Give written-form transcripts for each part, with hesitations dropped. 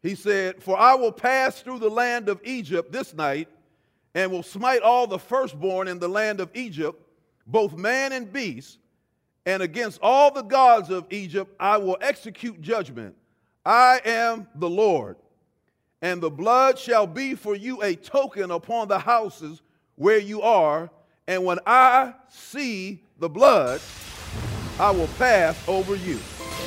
He said, "For I will pass through the land of Egypt this night, and will smite all the firstborn in the land of Egypt, both man and beast, and against all the gods of Egypt I will execute judgment. I am the Lord. And the blood shall be for you a token upon the houses where you are, and when I see the blood, I will pass over you."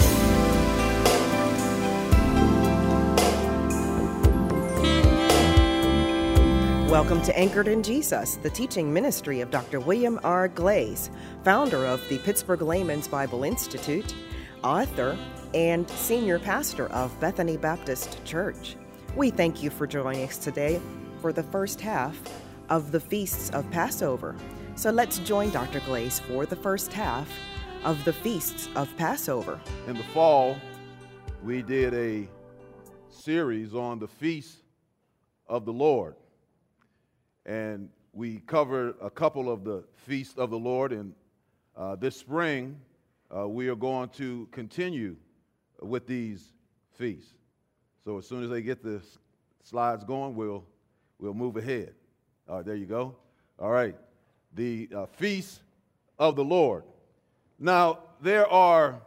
Welcome to Anchored in Jesus, the teaching ministry of Dr. William R. Glaze, founder of the Pittsburgh Layman's Bible Institute, author, and senior pastor of Bethany Baptist Church. We thank you for joining us today for the first half of the Feasts of Passover. So let's join Dr. Glaze for the first half of the Feasts of Passover. In the fall, we did a series on the Feast of the Lord. And we covered a couple of the feasts of the Lord. And this spring, we are going to continue with these feasts. So as soon as they get the slides going, we'll move ahead. All right, there you go. All right, the Feast of the Lord. Now, there are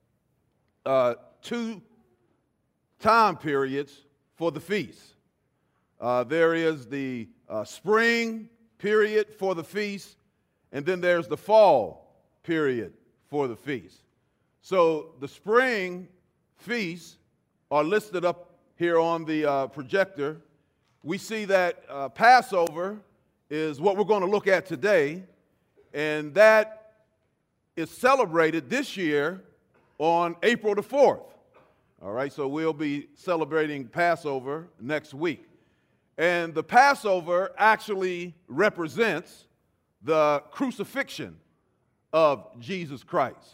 two time periods for the feast. There is the spring period for the feast, and then there's the fall period for the feast. So the spring feasts are listed up here on the projector. We see that Passover is what we're going to look at today, and that is celebrated this year on April the 4th. All right, so we'll be celebrating Passover next week. And the Passover actually represents the crucifixion of Jesus Christ.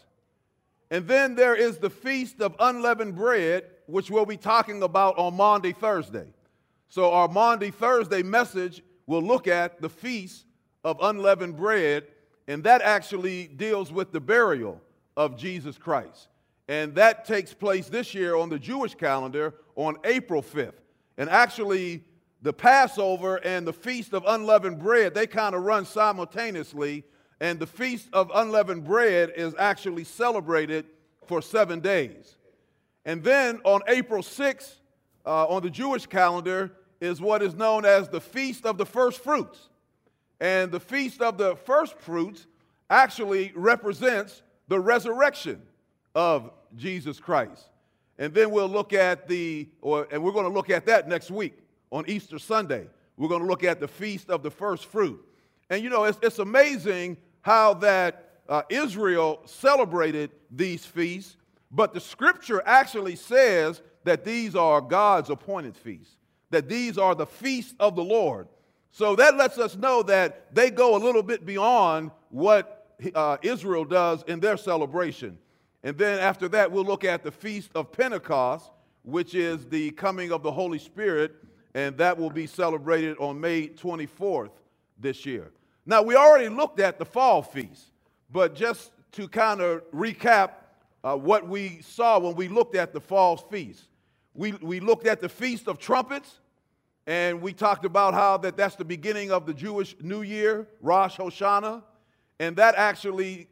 And then there is the Feast of Unleavened Bread, which we'll be talking about on Maundy Thursday. So our Maundy Thursday message will look at the Feast of Unleavened Bread, and that actually deals with the burial of Jesus Christ. And that takes place this year on the Jewish calendar on April 5th. And actually, the Passover and the Feast of Unleavened Bread, they kind of run simultaneously, and the Feast of Unleavened Bread is actually celebrated for 7 days. And then on April 6th, on the Jewish calendar, is what is known as the Feast of the First Fruits. And the Feast of the First Fruits actually represents the resurrection of Jesus Christ. And then we'll look at and we're going to look at that next week. On Easter Sunday, we're going to look at the Feast of the First Fruit. And you know, it's amazing how that Israel celebrated these feasts, but the scripture actually says that these are God's appointed feasts, that these are the feasts of the Lord. So that lets us know that they go a little bit beyond what Israel does in their celebration. And then after that, we'll look at the Feast of Pentecost, which is the coming of the Holy Spirit, and that will be celebrated on May 24th this year. Now, we already looked at the fall feast, but just to kind of recap what we saw when we looked at the fall feast. We looked at the Feast of Trumpets, and we talked about how that's the beginning of the Jewish New Year, Rosh Hashanah, and that actually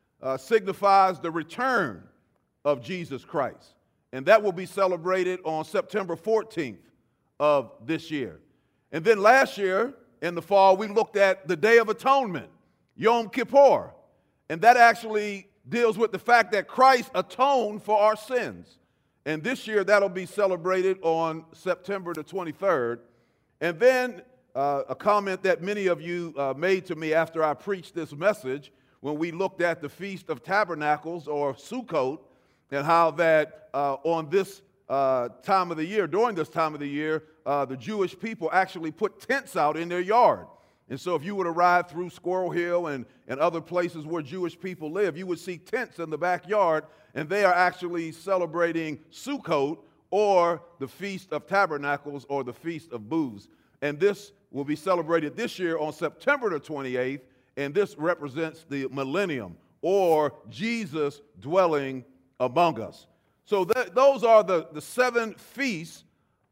signifies the return of Jesus Christ. And that will be celebrated on September 14th. Of this year. And then last year, in the fall, we looked at the Day of Atonement, Yom Kippur. And that actually deals with the fact that Christ atoned for our sins. And this year, that'll be celebrated on September the 23rd. And then a comment that many of you made to me after I preached this message, when we looked at the Feast of Tabernacles, or Sukkot, and how that on this time of the year, during this time of the year, the Jewish people actually put tents out in their yard. And so if you were to ride through Squirrel Hill and other places where Jewish people live, you would see tents in the backyard, and they are actually celebrating Sukkot, or the Feast of Tabernacles, or the Feast of Booths. And this will be celebrated this year on September the 28th, and this represents the millennium, or Jesus dwelling among us. So those are the 7 feasts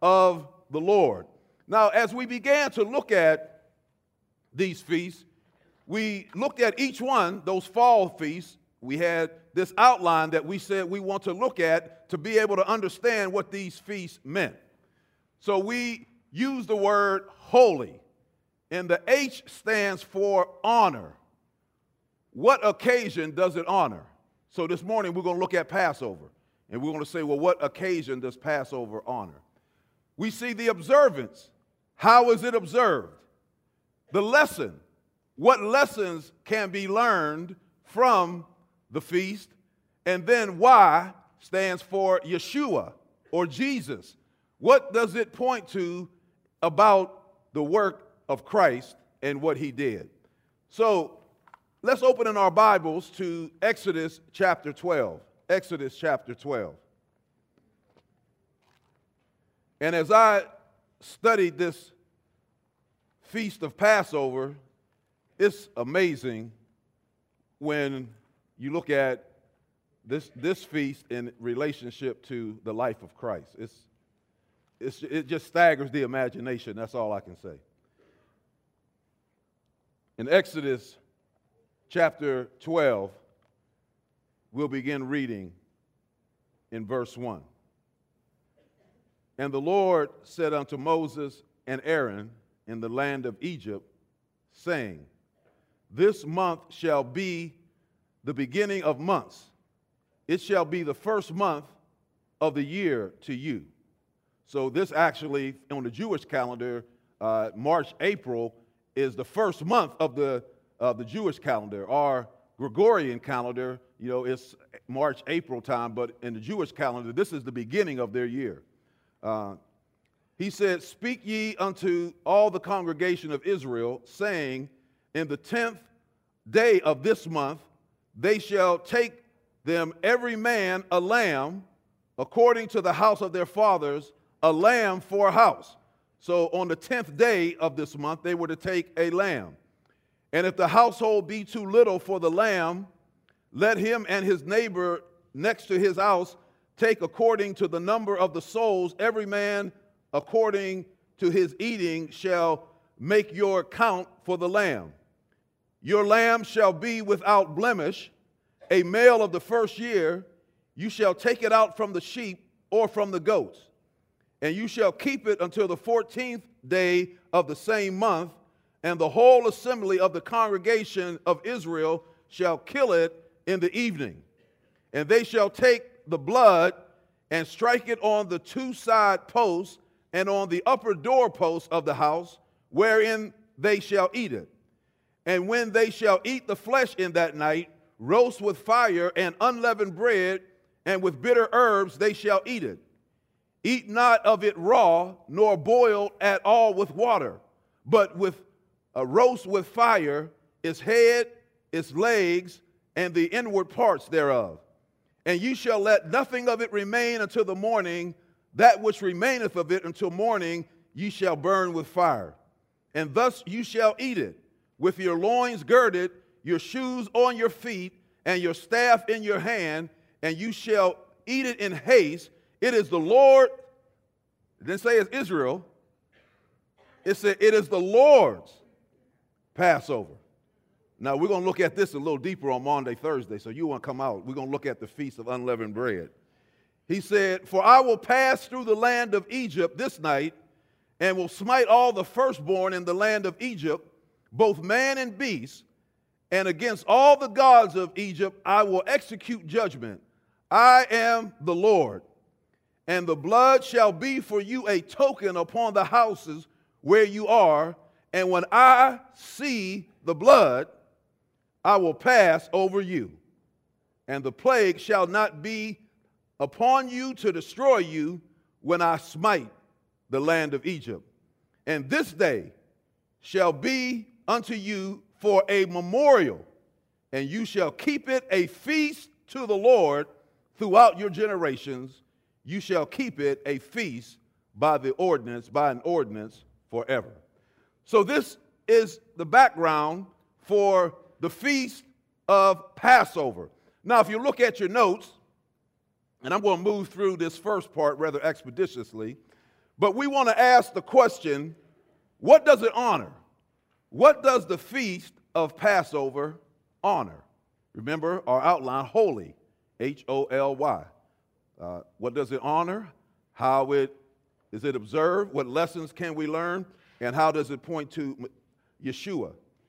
of the Lord. Now, as we began to look at these feasts, we looked at each one, those fall feasts. We had this outline that we said we want to look at to be able to understand what these feasts meant. So we use the word holy, and the H stands for honor. What occasion does it honor? So this morning we're going to look at Passover, and we're going to say, well, what occasion does Passover honor? We see the observance. How is it observed? The lesson. What lessons can be learned from the feast? And then Y stands for Yeshua, or Jesus. What does it point to about the work of Christ and what he did? So let's open in our Bibles to Exodus chapter 12. Exodus chapter 12. And as I studied this feast of Passover, it's amazing when you look at this feast in relationship to the life of Christ. It just staggers the imagination. That's all I can say. In Exodus chapter 12, we'll begin reading in verse 1. And the Lord said unto Moses and Aaron in the land of Egypt, saying, This month shall be the beginning of months. It shall be the first month of the year to you. So this actually, on the Jewish calendar, March, April, is the first month of the Jewish calendar. Our Gregorian calendar, it's March, April time, but in the Jewish calendar, this is the beginning of their year. He said, Speak ye unto all the congregation of Israel, saying, In the 10th day of this month, they shall take them every man a lamb, according to the house of their fathers, a lamb for a house. So on the 10th day of this month, they were to take a lamb. And if the household be too little for the lamb, let him and his neighbor next to his house take according to the number of the souls, every man according to his eating shall make your count for the lamb. Your lamb shall be without blemish, a male of the first year. You shall take it out from the sheep or from the goats, and you shall keep it until the 14th day of the same month, and the whole assembly of the congregation of Israel shall kill it in the evening. And they shall take the blood and strike it on the two side posts and on the upper doorposts of the house, wherein they shall eat it. And when they shall eat the flesh in that night, roast with fire and unleavened bread, and with bitter herbs they shall eat it. Eat not of it raw, nor boiled at all with water, but with a roast with fire, its head, its legs, and the inward parts thereof. And you shall let nothing of it remain until the morning. That which remaineth of it until morning ye shall burn with fire. And thus you shall eat it, with your loins girded, your shoes on your feet, and your staff in your hand, and you shall eat it in haste. It is the Lord. It didn't say it's Israel. It said it is the Lord's Passover. Now, we're going to look at this a little deeper on Maundy, Thursday, so you want to come out. We're going to look at the Feast of Unleavened Bread. He said, For I will pass through the land of Egypt this night, and will smite all the firstborn in the land of Egypt, both man and beast, and against all the gods of Egypt I will execute judgment. I am the Lord. And the blood shall be for you a token upon the houses where you are, and when I see the blood, I will pass over you. And the plague shall not be upon you to destroy you when I smite the land of Egypt. And this day shall be unto you for a memorial, and you shall keep it a feast to the Lord throughout your generations. You shall keep it a feast by an ordinance forever. So this is the background for the Feast of Passover. Now, if you look at your notes, and I'm going to move through this first part rather expeditiously, But we want to ask the question, what does it honor? What does the feast of Passover honor? Remember our outline, holy, H-O-L-Y. What does it honor? How is it observed? What lessons can we learn? And how does it point to Yeshua?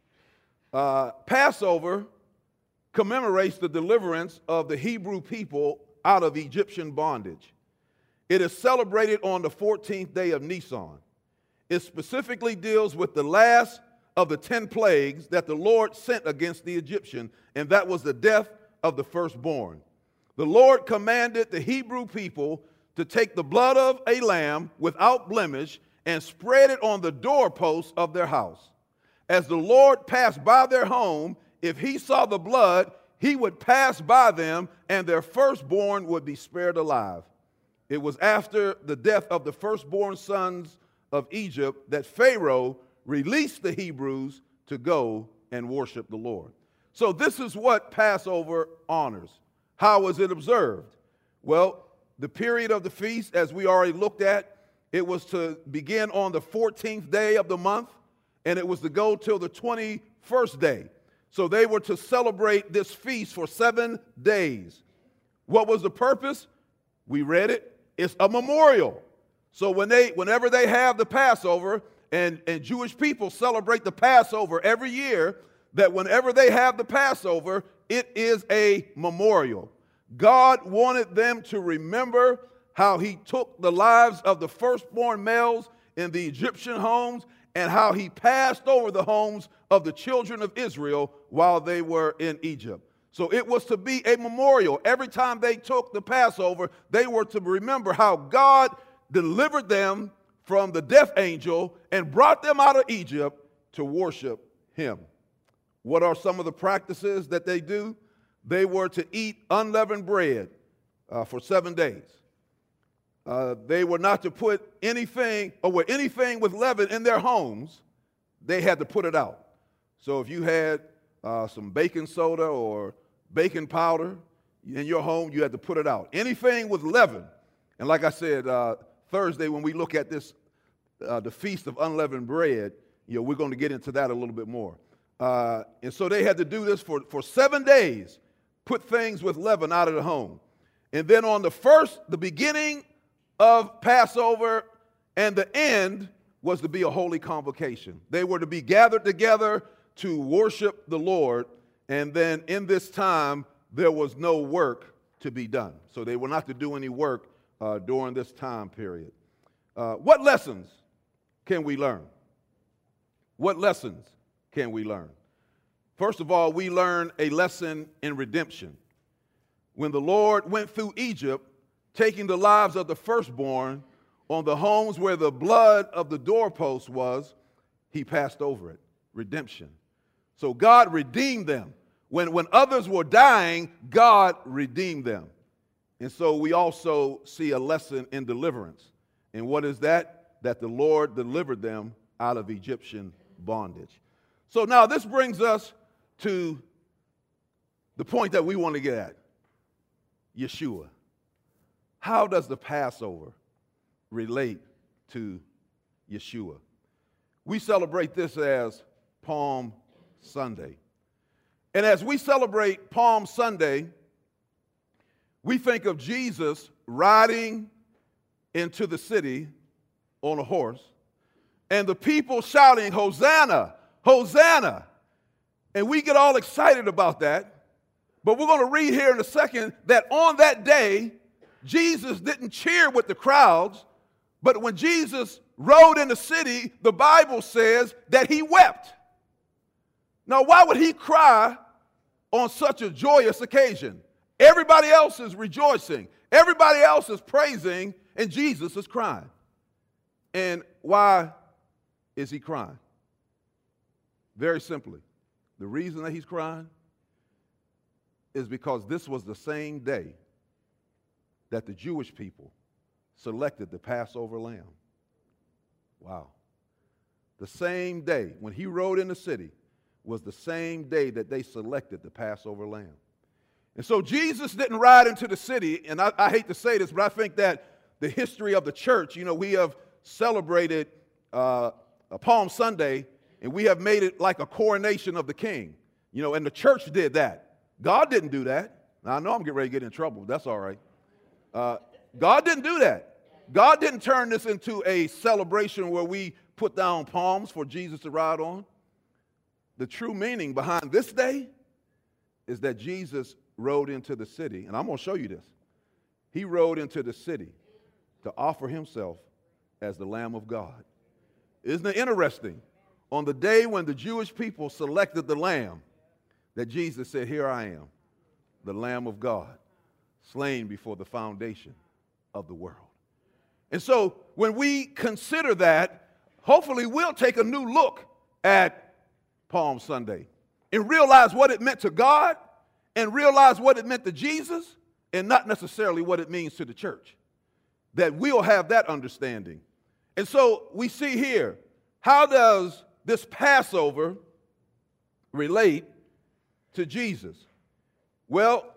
Passover commemorates the deliverance of the Hebrew people out of Egyptian bondage. It is celebrated on the 14th day of Nisan. It specifically deals with the last of the 10 plagues that the Lord sent against the Egyptian, and that was the death of the firstborn. The Lord commanded the Hebrew people to take the blood of a lamb without blemish and spread it on the doorposts of their house. As the Lord passed by their home, if he saw the blood, he would pass by them, and their firstborn would be spared alive. It was after the death of the firstborn sons of Egypt that Pharaoh released the Hebrews to go and worship the Lord. So this is what Passover honors. How is it observed? Well, the period of the feast, as we already looked at, it was to begin on the 14th day of the month, and it was to go till the 21st day. So they were to celebrate this feast for 7 days. What was the purpose? We read it. It's a memorial. So whenever they have the Passover, and Jewish people celebrate the Passover every year, that whenever they have the Passover, it is a memorial. God wanted them to remember how he took the lives of the firstborn males in the Egyptian homes and how he passed over the homes of the children of Israel while they were in Egypt. So it was to be a memorial. Every time they took the Passover, they were to remember how God delivered them from the death angel and brought them out of Egypt to worship him. What are some of the practices that they do? They were to eat unleavened bread for 7 days. They were not to put anything with leaven in their homes. They had to put it out. So if you had some baking soda or baking powder in your home, you had to put it out. Anything with leaven. And like I said, Thursday when we look at this, the Feast of Unleavened Bread, we're going to get into that a little bit more. And so they had to do this for 7 days, put things with leaven out of the home. And then on the beginning of Passover and the end was to be a holy convocation. They were to be gathered together to worship the Lord. And then in this time, there was no work to be done. So they were not to do any work during this time period. What lessons can we learn? What lessons can we learn? First of all, we learn a lesson in redemption. When the Lord went through Egypt, taking the lives of the firstborn on the homes where the blood of the doorpost was, he passed over it. Redemption. So God redeemed them. When others were dying, God redeemed them. And so we also see a lesson in deliverance. And what is that? That the Lord delivered them out of Egyptian bondage. So now this brings us to the point that we want to get at. Yeshua. How does the Passover relate to Yeshua? We celebrate this as Palm Sunday. And as we celebrate Palm Sunday, we think of Jesus riding into the city on a horse and the people shouting, "Hosanna, Hosanna." And we get all excited about that. But we're going to read here in a second that on that day, Jesus didn't cheer with the crowds, but when Jesus rode in the city, the Bible says that he wept. Now, why would he cry on such a joyous occasion? Everybody else is rejoicing. Everybody else is praising, and Jesus is crying. And why is he crying? Very simply, the reason that he's crying is because this was the same day that the Jewish people selected the Passover lamb. Wow. The same day when he rode in the city was the same day that they selected the Passover lamb. And so Jesus didn't ride into the city, and I hate to say this, but I think that the history of the church, we have celebrated Palm Sunday, and we have made it like a coronation of the king. You know, and the church did that. God didn't do that. Now, I know I'm getting ready to get in trouble, but that's all right. God didn't do that. God didn't turn this into a celebration where we put down palms for Jesus to ride on. The true meaning behind this day is that Jesus rode into the city, and I'm going to show you this. He rode into the city to offer himself as the Lamb of God. Isn't it interesting? On the day when the Jewish people selected the Lamb, that Jesus said, "Here I am, the Lamb of God, slain before the foundation of the world." And so when we consider that, hopefully we'll take a new look at Palm Sunday and realize what it meant to God and realize what it meant to Jesus and not necessarily what it means to the church. That we'll have that understanding. And so we see here, how does this Passover relate to Jesus? Well,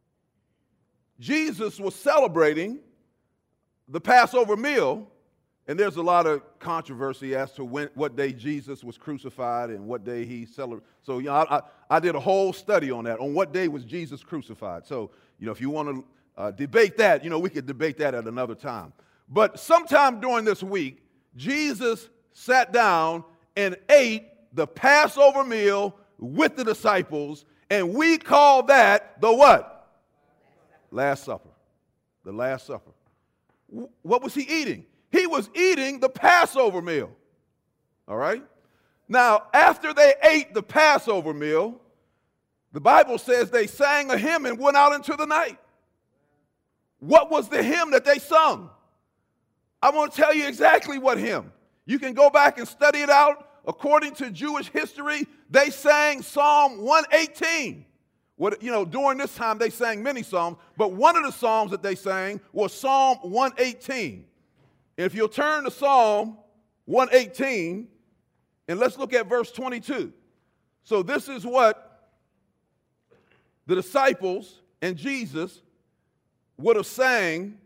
Jesus was celebrating the Passover meal, and there's a lot of controversy as to what day Jesus was crucified and what day he celebrated. So, you know, I did a whole study on that, on what day was Jesus crucified. So, you know, if you want to debate that, you know, we could debate that at another time. But sometime during this week, Jesus sat down and ate the Passover meal with the disciples, and we call that the what? Last Supper. The Last Supper. What was he eating? He was eating the Passover meal. All right? Now, after they ate the Passover meal, the Bible says they sang a hymn and went out into the night. What was the hymn that they sung? I want to tell you exactly what hymn. You can go back and study it out. According to Jewish history, they sang Psalm 118. During this time, they sang many psalms, but one of the psalms that they sang was Psalm 118. If you'll turn to Psalm 118, and let's look at verse 22. So this is what the disciples and Jesus would have sang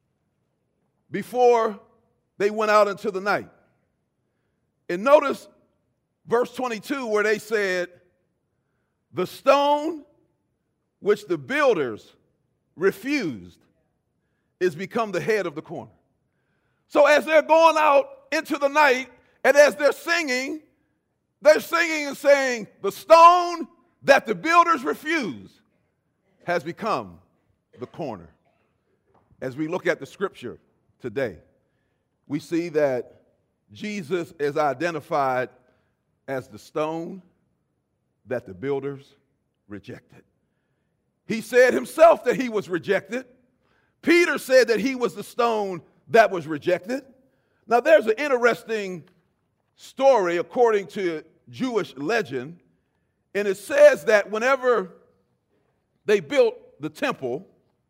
before they went out into the night. And notice verse 22 where they said, "The stone which the builders refused is become the head of the corner." So as they're going out into the night, and as they're singing and saying, "The stone that the builders refused has become the corner." As we look at the scripture today, we see that Jesus is identified as the stone that the builders rejected. He said himself that he was rejected. Peter said that he was the stone that was rejected. Now, there's an interesting story according to Jewish legend, and it says that whenever they built the temple,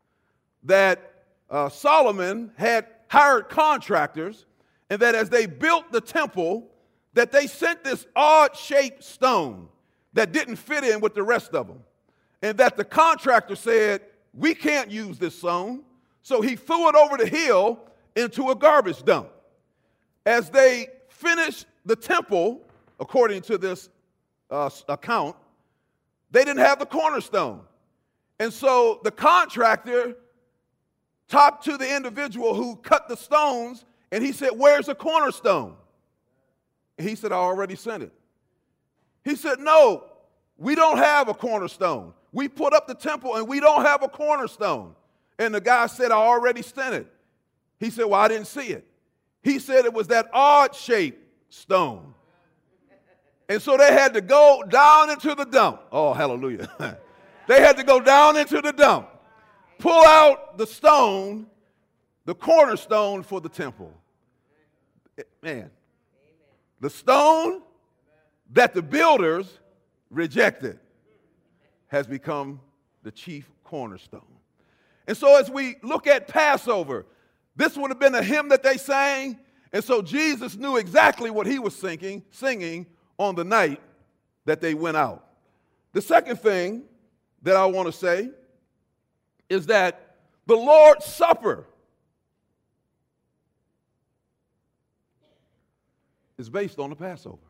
that Solomon had hired contractors, and that as they built the temple, that they sent this odd-shaped stone that didn't fit in with the rest of them. And that the contractor said, "We can't use this stone." So he threw it over the hill into a garbage dump. As they finished the temple, according to this account, they didn't have the cornerstone. And so the contractor talked to the individual who cut the stones, and he said, "Where's the cornerstone?" And he said, "I already sent it." He said, "No, we don't have a cornerstone. We put up the temple and we don't have a cornerstone." And the guy said, "I already sent it." He said, "Well, I didn't see it." He said it was that odd-shaped stone. And so they had to go down into the dump. Oh, hallelujah. They had to go down into the dump, pull out the stone, the cornerstone for the temple. Man, the stone that the builders rejected has become the chief cornerstone. And so as we look at Passover, this would have been a hymn that they sang, and so Jesus knew exactly what he was singing on the night that they went out. The second thing that I want to say is that the Lord's Supper is based on the Passover.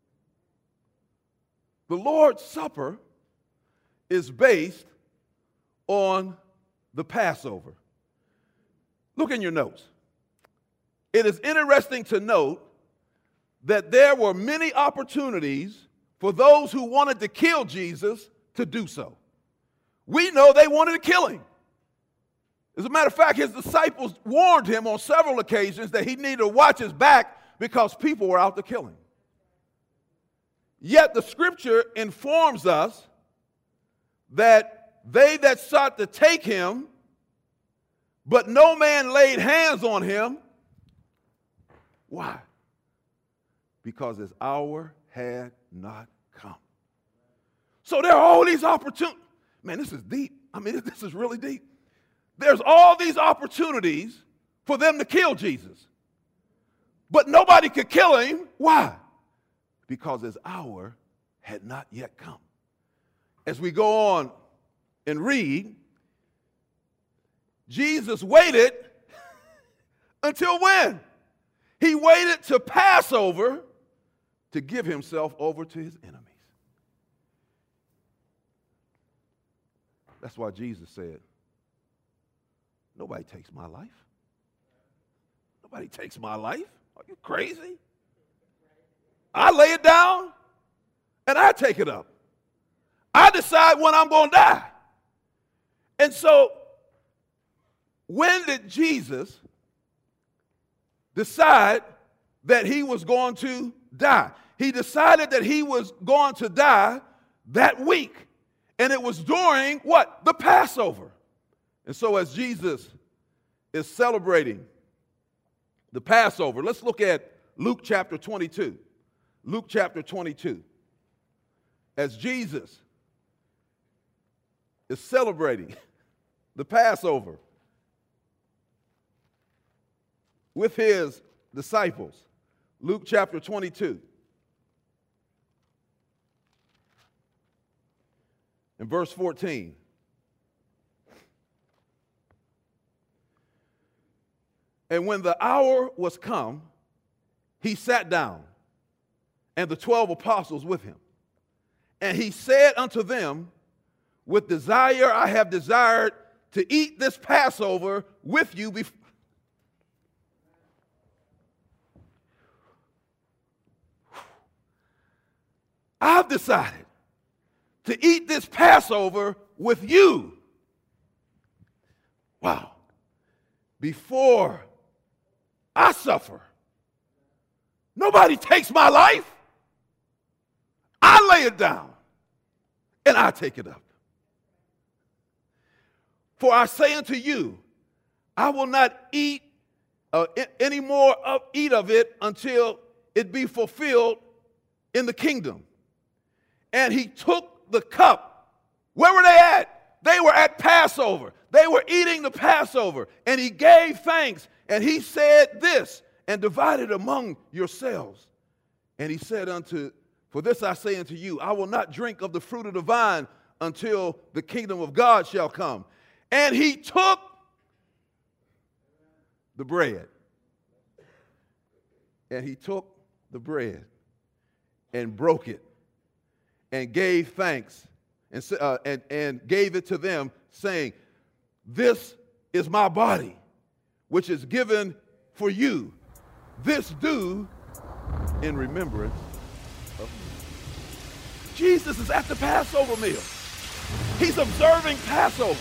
The Lord's Supper is based on the Passover. Look in your notes. It is interesting to note that there were many opportunities for those who wanted to kill Jesus to do so. We know they wanted to kill him. As a matter of fact, his disciples warned him on several occasions that he needed to watch his back because people were out to kill him. Yet the scripture informs us that they that sought to take him, but no man laid hands on him. Why? Because his hour had not come. So there are all these opportunities. Man, this is deep. I mean, this is really deep. There's all these opportunities for them to kill Jesus. But nobody could kill him. Why? Because his hour had not yet come. As we go on and read, Jesus waited until when? He waited to Passover to give himself over to his enemies. That's why Jesus said, nobody takes my life. Nobody takes my life. Are you crazy? I lay it down and I take it up. I decide when I'm going to die. And so, when did Jesus decide that he was going to die? He decided that he was going to die that week. And it was during what? The Passover. And so as Jesus is celebrating the Passover, let's look at Luke chapter 22. Luke chapter 22. As Jesus is celebrating the Passover with his disciples. Luke chapter 22. In verse 14. And when the hour was come, he sat down, and the 12 apostles with him. And he said unto them, with desire I have desired to eat this Passover with you before. I've decided to eat this Passover with you. Wow. Before I suffer. Nobody takes my life. I lay it down and I take it up. For I say unto you, I will not eat any more eat of it until it be fulfilled in the kingdom. And he took the cup. Where were they at? They were at Passover. They were eating the Passover. And he gave thanks. And he said this, and divided among yourselves. And he said for this I say unto you, I will not drink of the fruit of the vine until the kingdom of God shall come. And he took the bread. And he took the bread and broke it and gave thanks and gave it to them, saying, this is my body, which is given for you. This do in remembrance of me. Jesus is at the Passover meal. He's observing Passover.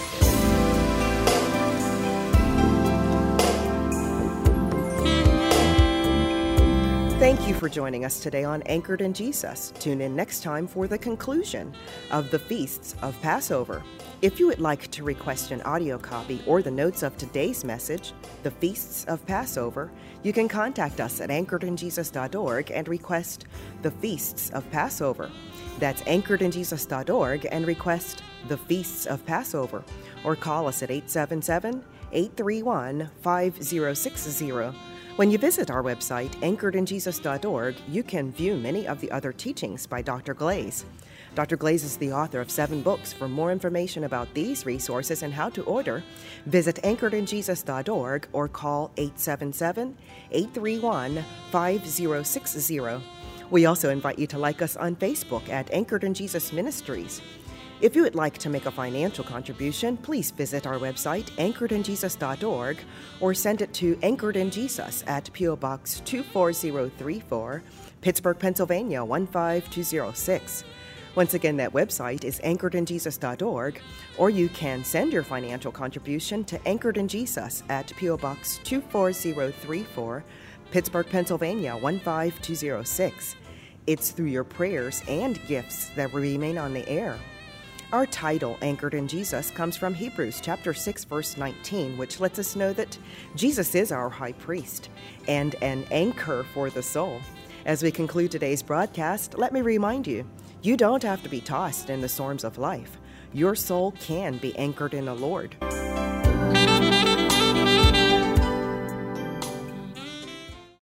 Thank you for joining us today on Anchored in Jesus. Tune in next time for the conclusion of the feasts of Passover. If you would like to request an audio copy or the notes of today's message, The Feasts of Passover, you can contact us at anchoredinjesus.org and request The Feasts of Passover. That's anchoredinjesus.org and request The Feasts of Passover, or call us at 877-831-5060. When you visit our website, anchoredinjesus.org, you can view many of the other teachings by Dr. Glaze. Dr. Glaze is the author of 7 books. For more information about these resources and how to order, visit anchoredinjesus.org or call 877-831-5060. We also invite you to like us on Facebook at Anchored in Jesus Ministries. If you would like to make a financial contribution, please visit our website, anchoredinjesus.org, or send it to Anchored in Jesus at P.O. Box 24034, Pittsburgh, Pennsylvania 15206. Once again, that website is anchoredinjesus.org, or you can send your financial contribution to Anchored in Jesus at P.O. Box 24034, Pittsburgh, Pennsylvania 15206. It's through your prayers and gifts that we remain on the air. Our title, Anchored in Jesus, comes from Hebrews chapter 6, verse 19, which lets us know that Jesus is our high priest and an anchor for the soul. As we conclude today's broadcast, let me remind you, you don't have to be tossed in the storms of life. Your soul can be anchored in the Lord.